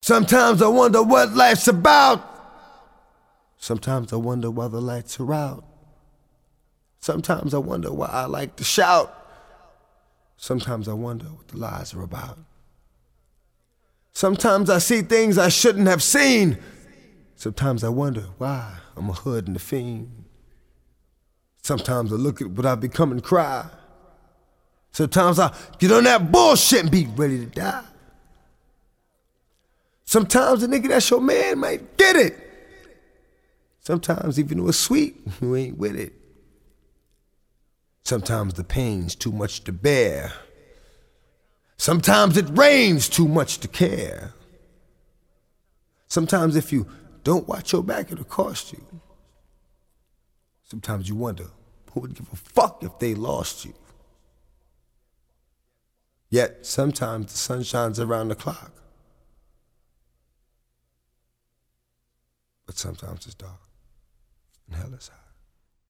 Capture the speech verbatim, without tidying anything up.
Sometimes I wonder what life's about. Sometimes I wonder why the lights are out. Sometimes I wonder why I like to shout. Sometimes I wonder what the lies are about. Sometimes I see things I shouldn't have seen. Sometimes I wonder why I'm a hood and a fiend. Sometimes I look at what I've become and cry. Sometimes I get on that bullshit and be ready to die. Sometimes the nigga that's your man might get it. Sometimes even though it's sweet, you ain't with it. Sometimes the pain's too much to bear. Sometimes it rains too much to care. Sometimes if you don't watch your back, it'll cost you. Sometimes you wonder, who would give a fuck if they lost you? Yet sometimes the sun shines around the clock. But sometimes it's dark and hell is hot.